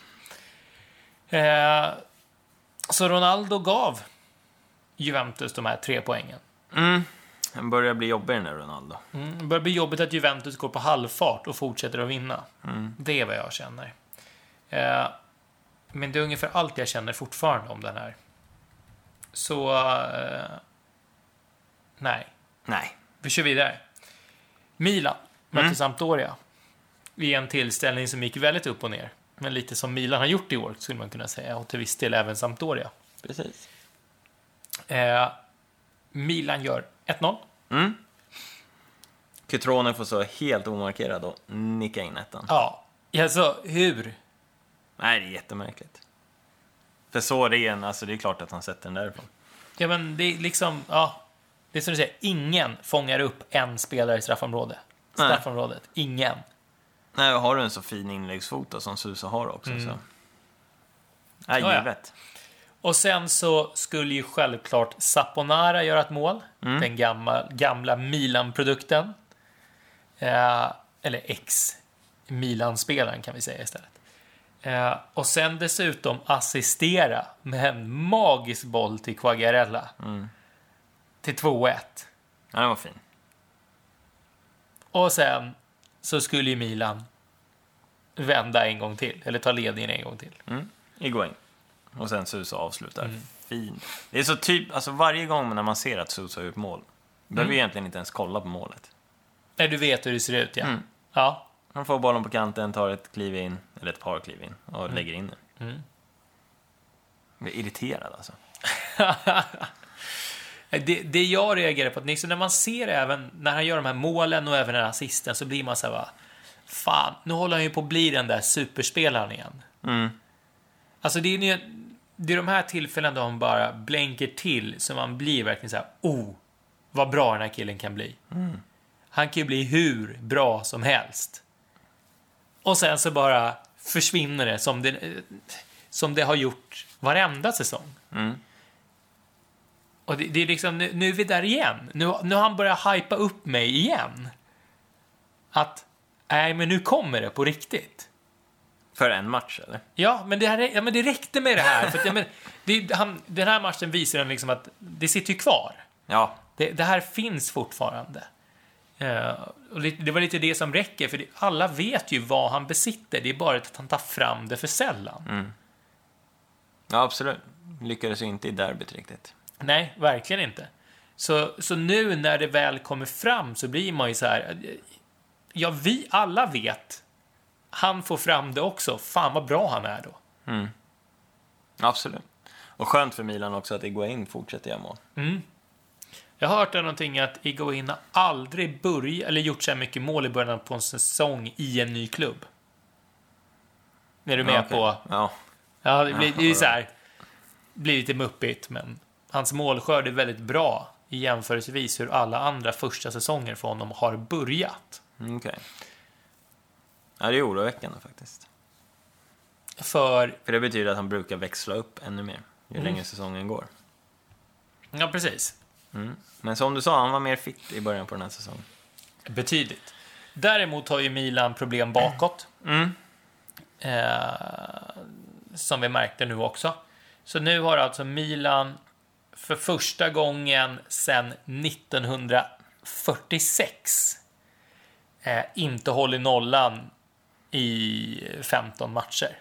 Eh, så Ronaldo gav Juventus de här tre poängen. Mm. Han börjar bli jobbig den där Ronaldo. Mm, det börjar bli jobbigt att Juventus går på halvfart och fortsätter att vinna. Mm. Det är vad jag känner. Eh, men det är ungefär allt jag känner fortfarande om den här. Så... Eh, nej. Nej. Vi kör vidare. Milan mötte Mm. Sampdoria. I en tillställning som gick väldigt upp och ner. Men lite som Milan har gjort i år, skulle man kunna säga. Och till viss del även Sampdoria. Precis. Eh, Milan gör ett noll. Mm. Cutrone får så helt omarkerad och nicka in ettan. Ja, alltså hur? Nej, det är jättemärkligt. För så ren, alltså det är klart att han sätter den därifrån. Ja, men det är liksom, ja. Det är som du säger, ingen fångar upp en spelare i straffområdet. Nej. Straffområdet, ingen. Nej, har du en så fin inläggsfot då, som Suso har också, Mm. så... Nej, Ja, ja. givet. Och sen så skulle ju självklart Saponara göra ett mål. Mm. Den gamla, gamla Milan-produkten. Eh, eller ex-Milan-spelaren kan vi säga istället. Eh, och sen dessutom assistera med en magisk boll till Quagliarella. Mm. Till två ett. Ja, det var fin. Och sen så skulle ju Milan vända en gång till. Eller ta ledningen en gång till. Mm. Higuain. Och sen Suso avslutar. Mm. Fin. Det är så typ, alltså varje gång när man ser att Suso har gjort mål, behöver mm. vi egentligen inte ens kolla på målet. Nej, du vet hur det ser ut, ja. Mm. Ja. Han får bollen på kanten, tar ett kliv in, eller ett par kliv in, och mm. lägger in den. Mm. Jag är irriterad alltså. det, det jag reagerar på, att när man ser även när han gör de här målen och även den här assisten, så blir man så här, va, fan, nu håller han ju på att bli den där superspelaren igen. Mm. Alltså det är ju det är de här tillfällen då han bara blänker till, så man blir verkligen så här, oh, vad bra den här killen kan bli. Mm. Han kan ju bli hur bra som helst. Och sen så bara försvinner det som det, som det har gjort varenda säsong. Mm. Och det, det är liksom, nu, nu är vi där igen. Nu, nu har han börjat hypa upp mig igen. Att, nej men nu kommer det på riktigt. För en match, eller? Ja, men det, här, ja, men det räckte med det här. För att, ja, men, det, han, den här matchen visar den liksom att det sitter ju kvar. Ja. Det, det här finns fortfarande. Uh, och det, det var lite det som räcker. För det, alla vet ju vad han besitter. Det är bara att han tar fram det för sällan. Mm. Ja, absolut. Lyckades ju inte i derbyt riktigt. Nej, verkligen inte. Så, så nu när det väl kommer fram så blir man ju så här... Ja, vi alla vet. Han får fram det också. Fan vad bra han är då. Mm. Absolut. Och skönt för Milan också att Higuain fortsätter göra mål. Mm. Jag har hört någonting att Higuain har aldrig börjat eller gjort så här mycket mål i början på en säsong i en ny klubb. Är du med ja, okay. på? Ja. Ja, det blir, det är så här, blir lite muppigt, men hans målskörd är väldigt bra i jämförelsevis hur alla andra första säsonger för honom har börjat. Okej. Okay. Ja, det är oroväckande faktiskt. För... För det betyder att han brukar växla upp ännu mer ju mm. längre säsongen går. Ja, precis. Mm. Men som du sa, han var mer fit i början på den här säsongen. Betydligt. Däremot har ju Milan problem bakåt. Mm. Eh, som vi märkte nu också. Så nu har alltså Milan för första gången sedan nittonhundrafyrtiosex eh, inte hållit nollan i femton matcher.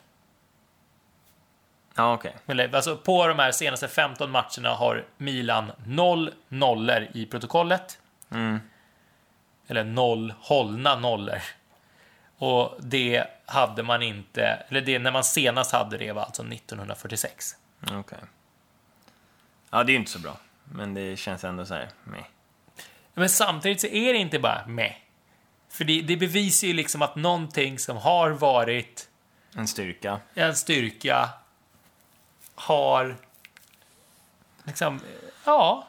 Ja, okej. Okay. Alltså på de här senaste femton matcherna har Milan noll nollor i protokollet. Mm. Eller noll hållna nollor. Och det hade man inte, eller det när man senast hade det var alltså nittonhundrafyrtiosex. Okej. Okay. Ja, det är inte så bra. Men det känns ändå så här, meh. Men samtidigt så är det inte bara meh. För det, det bevisar ju liksom att någonting som har varit en styrka. En styrka har liksom, ja.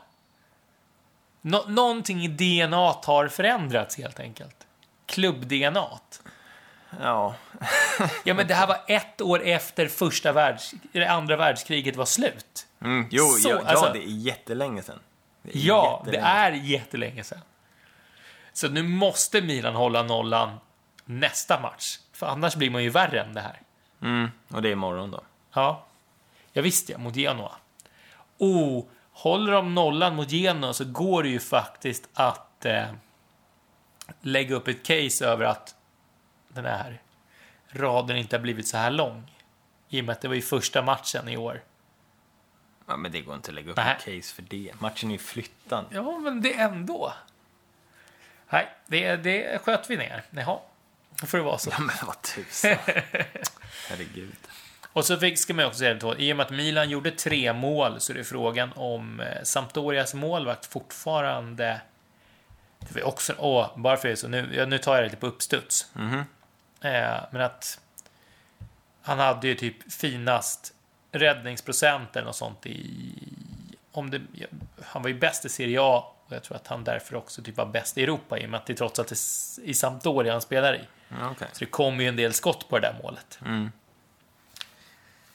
Nå- någonting i D N A har förändrats helt enkelt. Klubb-D N A. Ja. Ja, men det här var ett år efter första världs- eller andra världskriget var slut. Mm, jo, Så, ja, alltså, ja, det är jättelänge sedan. Det är ja, jättelänge. Det är jättelänge sedan. Så nu måste Milan hålla nollan nästa match. För annars blir man ju värre än det här. Mm, och det är imorgon då. Ja, jag visste jag, mot Genoa. Oh, håller de nollan mot Genoa så går det ju faktiskt att eh, lägga upp ett case över att den här raden inte har blivit så här lång. I och med att det var ju första matchen i år. Ja, men det går inte att lägga upp Nä. ett case för det. Matchen är ju flyttad. Ja, men det är ändå. Nej, det, det sköt vi ner. Jaha, då får det vara så. Ja, men vad tusan. Herregud. Och så fick, ska man också säga det, i och med att Milan gjorde tre mål så är det frågan om eh, Sampdorias målvakt fortfarande... Det var också, åh, bara för det så nu, ja, nu tar jag det lite på uppstuds. Mm-hmm. Eh, men att han hade ju typ finast räddningsprocent eller något sånt i... Om det, han var ju bäst i Serie A och jag tror att han därför också typ var bäst i Europa i och med att det trots allt är i Sampdoria han spelar i. Mm, okay. Så det kom ju en del skott på det där målet. Mm.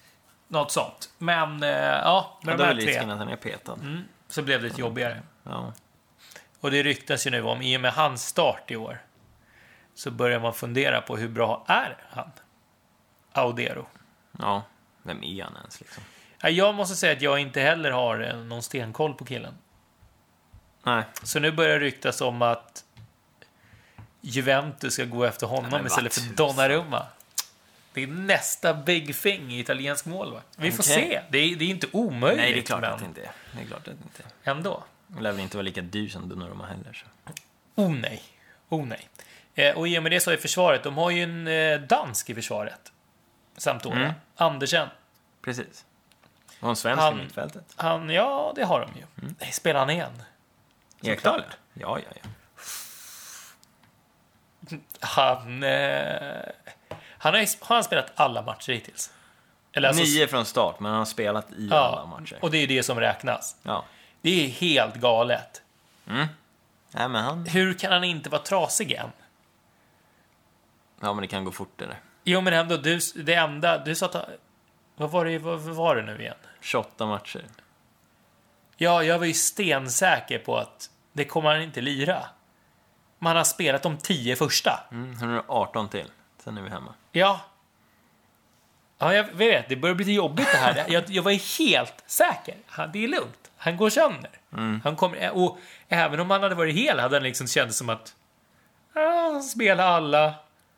något sånt. Men, eh, ja, med Ja, de då är här väl tre risken att han är petad. mm, så blev det lite jobbigare. Ja. Och det ryktas ju nu om, i och med hans start i år, så börjar man fundera på hur bra är han? Audero. ja, vem är han ens liksom? Ja, jag måste säga att jag inte heller har eh, någon stenkoll på killen. Nej. Så nu börjar det ryktas om att Juventus ska gå efter honom Nej, men istället för vad Donnarumma. Det är nästa big thing i italiensk målvakt. Vi får Okej. se. Det är, det är inte omöjligt. Nej, det är klart men att det inte är. Det är klart att det inte är. ändå. Det lär väl inte vara lika dyr som Donnarumma heller. Så. Oh nej. Oh nej. Eh, och i och med det så är försvaret, de har ju en eh, dansk i försvaret. Sampdoria. Mm. Andersen. Precis. Och en svensk Han- i mittfältet. Han, ja, det har de ju. Mm. Nej, spelar han igen? Ekdal? Ja, ja, ja. Han... Eh, han har, ju- har han spelat alla matcher hittills? Eller alltså- Nio från start, men han har spelat i ja, alla matcher. och det är det som räknas. Ja. Det är helt galet. Mm. Nej, men han... Hur kan han inte vara trasig än? Ja, men det kan gå fortare. Jo, men ändå, du, det enda... Du sa att... Vad var det, vad, vad var det nu igen? tjugoåtta matcher. Ja, jag var ju stensäker på att det kommer han inte lira. Man har spelat de tio första. Mm, hundraarton till. Sen är vi hemma. Ja. Ja, jag vet. Det börjar bli lite jobbigt det här. Jag, jag var helt säker. Han, det är lugnt. Han går sönder. Mm. Han kommer, och även om han hade varit hel hade han liksom känts som att ah, han spelar alla.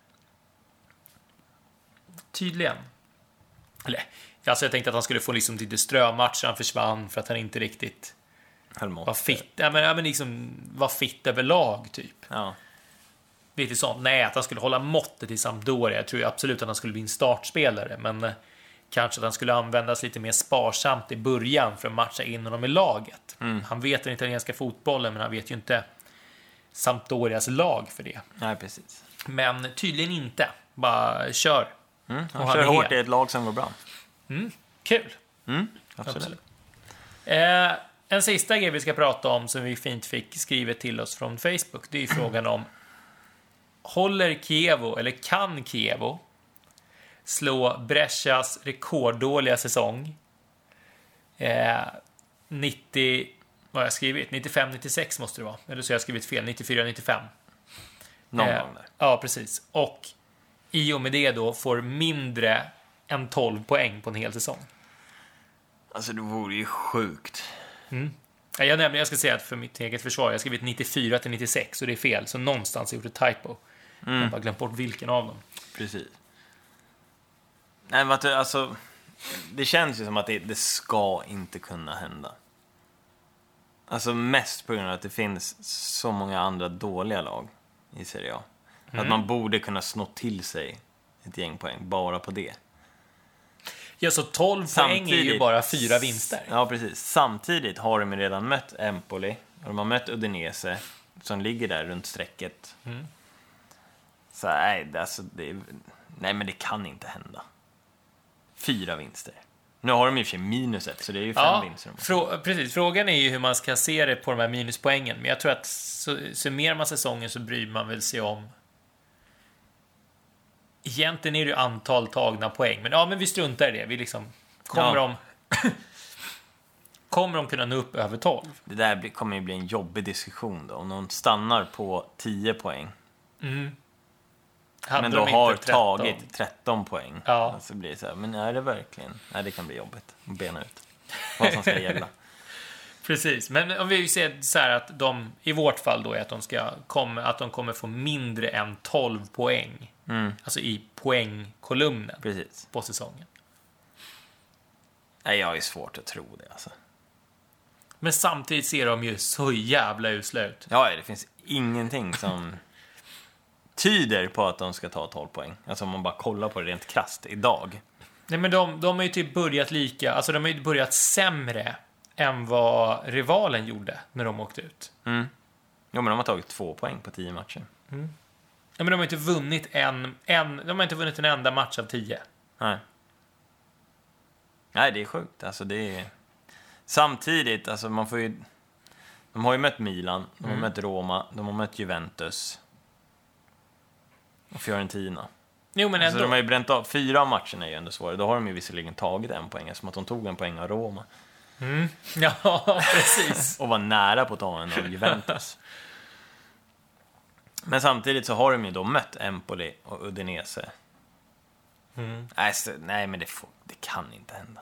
Tydligen. Eller, alltså jag tänkte att han skulle få liksom lite strömatcher. Han försvann för att han inte riktigt Höll mått. var fit. Ja, men, ja, men liksom var fit överlag, typ. Ja. Lite sånt. Nej, att han skulle hålla måttet i Sampdoria. Jag tror ju absolut att han skulle bli en startspelare. Men eh, kanske att han skulle användas lite mer sparsamt i början för att matcha in honom i laget. Mm. Han vet den italienska fotbollen, men han vet ju inte Sampdorias lag för det. Nej, precis. Men tydligen inte. Bara kör. Mm. Han Och han kör är hårt hel. i ett lag som går bra. Kul. Mm. Absolut. Absolut. Eh, en sista grej vi ska prata om som vi fint fick skrivet till oss från Facebook. Det är ju frågan om håller Chievo, eller kan Chievo slå Brescias rekorddåliga säsong eh, nittio, vad har jag skrivit? nittiofem nittiosex måste det vara. Eller så har jag skrivit fel, nittiofyra nittiofem. Någon Eh, gång där. Ja, precis. Och i och med det då får mindre än tolv poäng på en hel säsong. Alltså, det vore ju sjukt. Ja, jag nämnde, jag ska säga att för mitt eget försvar, jag har skrivit nittiofyra till nittiosex och det är fel. Så någonstans har jag gjort ett typo. Jag har bara glömt bort vilken av dem. Precis. Nej, men att det, alltså... Det känns ju som att det, det ska inte kunna hända. Alltså mest på grund av att det finns så många andra dåliga lag i Serie A. Att man borde kunna snå till sig ett gäng poäng bara på det. Ja, så tolv poäng är ju Samtidigt- bara fyra vinster. Ja, precis. Samtidigt har de ju redan mött Empoli och de har mött Udinese som ligger där runt strecket. Mm. Så nej, det, alltså, det, nej, men det kan inte hända. Fyra vinster. Nu har de i och för sig minuset, så det är ju fem Ja, vinster. frå- precis. Frågan är ju hur man ska se det på de här minuspoängen. Men jag tror att så, summerar man säsongen så bryr man väl sig om... Egentligen är det ju antal tagna poäng. Men ja, men vi struntar i det. Vi liksom... Kommer Ja. de... kommer de kunna nå upp över tolv? Det där blir- kommer ju bli en jobbig diskussion då. Om de stannar på tio poäng, Hade men de då inte har tretton? tagit tretton poäng. Ja. Så blir det så här, men är det verkligen? Nej, det kan bli jobbigt att bena ut vad som ska gälla. Precis, men om vi ser så här att de, i vårt fall då, är att de, ska komma, att de kommer få mindre än tolv poäng. Mm, Alltså i poängkolumnen precis. på säsongen. Nej, jag har ju svårt att tro det alltså. Men samtidigt ser de ju så jävla usla ut. Ja, det finns ingenting som tyder på att de ska ta tolv poäng. Alltså om man bara kollar på det rent krasst idag. Nej, men de, de har ju typ börjat lika, alltså de har ju börjat sämre än vad rivalen gjorde när de åkte ut. Mm. Jo, men de har tagit två poäng på tio matcher. Ja, men de har inte vunnit en, en, de har inte vunnit en enda match av tio. Nej. Nej, det är sjukt. Alltså det är... Samtidigt, alltså man får ju... De har ju mött Milan, de har Mm. mött Roma, de har mött Juventus och Fiorentina. Jo, men Alltså, ändå. de har ju bränt av. Fyra av matcherna är ju ändå svåra. Då har de ju visserligen tagit en poäng, som att de tog en poäng av Roma. Mm. Ja, precis. Och var nära på att ta en av Juventus. Men samtidigt så har de ju då mött Empoli och Udinese. Mm. Nej, så, nej, men det, får, det kan inte hända.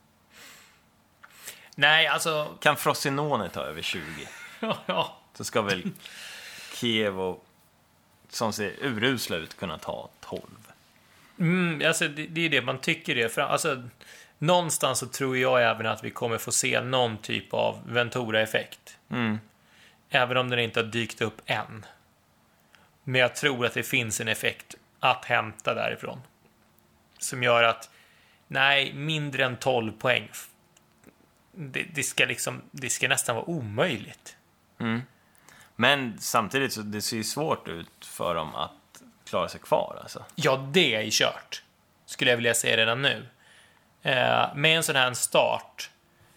Nej, alltså... Kan Frosinone ta över tjugo? Ja. Så ska väl Kiev och, som ser urusla ut, kunna ta tolv. Mm, alltså, det, det är det man tycker det. För, alltså, någonstans så tror jag även att vi kommer få se någon typ av Ventura-effekt. Mm. Även om den inte har dykt upp än. Men jag tror att det finns en effekt att hämta därifrån. Som gör att, nej, mindre än tolv poäng. Det, det, ska, liksom, det ska nästan vara omöjligt. Mm. Men samtidigt så det ser ju svårt ut för dem att klara sig kvar. Alltså. Ja, det är kört. Skulle jag vilja säga redan nu. Eh, med en sån här start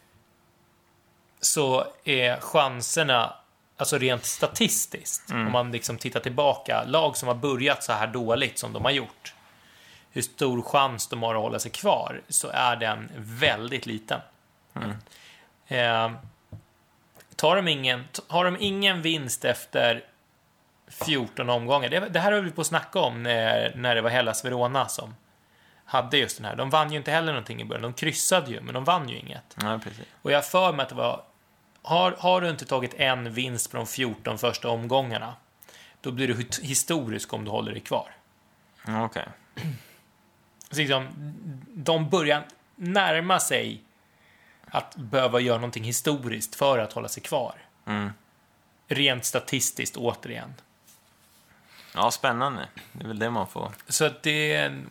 så är chanserna, alltså rent statistiskt, Mm. om man liksom tittar tillbaka, lag som har börjat så här dåligt som de har gjort, hur stor chans de har att hålla sig kvar, så är den väldigt liten. Mm. Eh, tar de ingen, har de ingen vinst efter fjorton omgångar, det, det här har vi på att snacka om när, när det var Hellas Verona som hade just den här. De vann ju inte heller någonting i början. De kryssade ju, men de vann ju inget. Ja, precis. Och jag för mig att det var... Har, har du inte tagit en vinst på de fjorton första omgångarna, då blir du historisk om du håller dig kvar. Okej. Okay. Så liksom, de börjar närma sig att behöva göra någonting historiskt för att hålla sig kvar. Mm. Rent statistiskt, återigen. Ja, spännande. Det är väl det man får. Så att det är...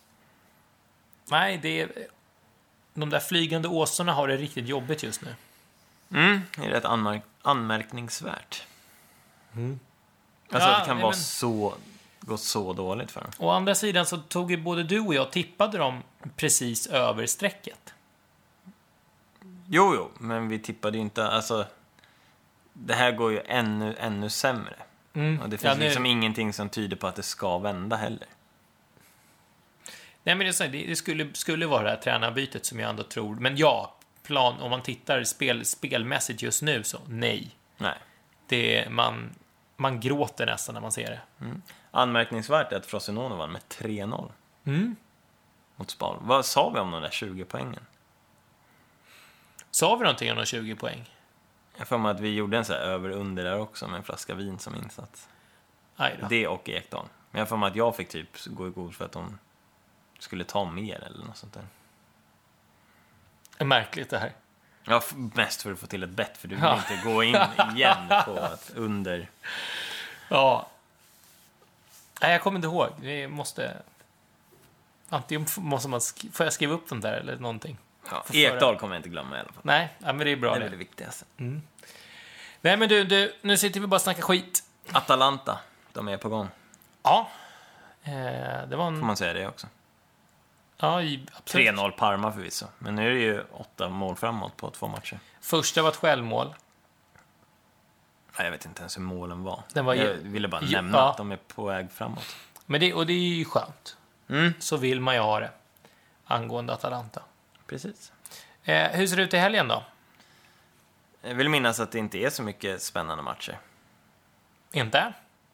Nej, det är... De där flygande åsorna har det riktigt jobbigt just nu. Mm, det är rätt anmärk- anmärkningsvärt. Mm. Alltså Ja, att det kan nej, vara men- så, gå så dåligt för dem. Å andra sidan så tog ju både du och jag tippade dem precis över strecket. Jo, jo, men vi tippade ju inte, alltså det här går ju ännu, ännu sämre. Mm. Och det finns Ja, nu- liksom ingenting som tyder på att det ska vända heller. Nej, men det, är så, det det skulle, skulle vara det här tränarbytet som jag ändå tror. Men ja, plan, om man tittar spel, spelmässigt just nu så nej. Nej. Det är, man, man gråter nästan när man ser det. Mm. Anmärkningsvärt är att Frosinone vann med tre noll Mm. mot Spal. Vad sa vi om de där tjugo poängen? Sa vi någonting om de tjugo poäng? Jag får mig att vi gjorde en så här över-under där också med en flaska vin som insats. Aj då. Det och Ekdal. Men jag får mig att jag fick typ gå i god för att de skulle ta mer eller något sånt där. Det är märkligt det här. Ja, f- mest för att få till ett bett, för du vill Ja. inte gå in igen på att under... Ja. Nej, jag kommer inte ihåg. Det måste... Antingen måste man... Sk... Får jag skriva upp den där eller någonting? Ja, Får föra. Ekdal kommer jag inte glömma i alla fall. Nej, ja, men det är bra Det är det. väl det viktigaste. Nej, men du, du, nu sitter vi bara och snackar skit. Atalanta, de är på gång. Ja. Eh, det var Får en... man säga det också. Ja, i- absolut. tre noll Parma förvisso. Men nu är det ju åtta mål framåt på två matcher. Första var ett självmål. Nej, jag vet inte ens hur målen var. Den var jag ju- ville bara ju- nämna ja. att de är på väg framåt. Men det, och det är ju skönt. Mm, Så vill man ju ha det. Angående Atalanta. precis. Eh, hur ser det ut i helgen då? Jag vill minnas att det inte är så mycket spännande matcher. Inte?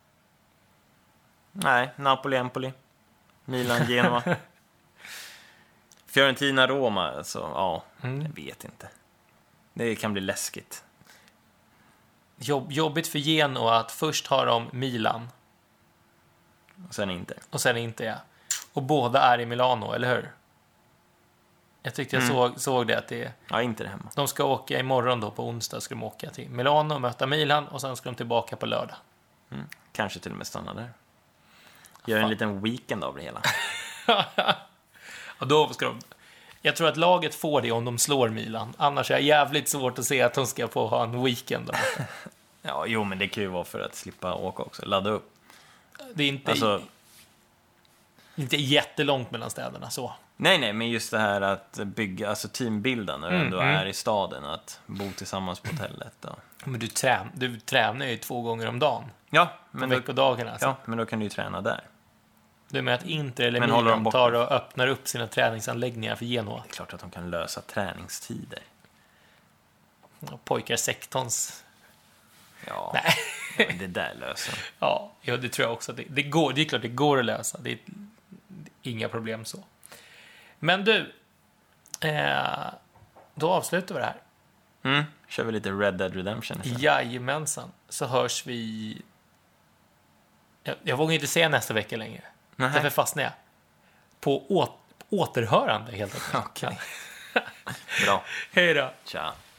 Nej, Napoli, Empoli. Milan, Genoa. Fiorentina, Roma, alltså, ja, Mm. jag vet inte. Det kan bli läskigt. Jobb, jobbigt för Genoa att först har de Milan Och sen inte. och sen inte jag. Och båda är i Milano, eller hur? Jag tyckte jag Mm. såg, såg det att det, Ja, inte det hemma. de ska åka imorgon då, på onsdag ska de åka till Milano och möta Milan och sen ska de tillbaka på lördag. Mm. Kanske till och med stanna där. Gör en Fan. liten weekend av det hela. Och då ska de... Jag tror att laget får det om de slår Milan. Annars är jag jävligt svårt att se att de ska få ha en weekend. Då. Ja, jo, men det kan ju vara för att slippa åka också. Ladda upp. Det är inte, Alltså, inte jättelångt mellan städerna så. nej, nej, men just det här att bygga, alltså teambilda när du Mm, ändå mm. är i staden. Att bo tillsammans på hotellet. Och... Men du, trän, du tränar ju två gånger om dagen Ja, på men då, veckodagarna. Så. ja, men då kan du ju träna där. Du menar att Inter eller Men håller de Milan borta? tar och öppnar upp sina träningsanläggningar för Genoa? Det är klart att de kan lösa träningstider. Och pojkar sektons... Ja, Nej. men det där löser de. Ja, ja, det tror jag också. Det, det, går, det är klart det går att lösa. Det är inga problem så. Men du, eh, då avslutar vi det här. Mm, kör vi lite Red Dead Redemption istället. Jajamensan. Så hörs vi... Jag, jag vågar inte säga nästa vecka längre. Nej. Därför fastnar jag. På å, återhörande helt enkelt. Okej. Bra. Hej då. Tja.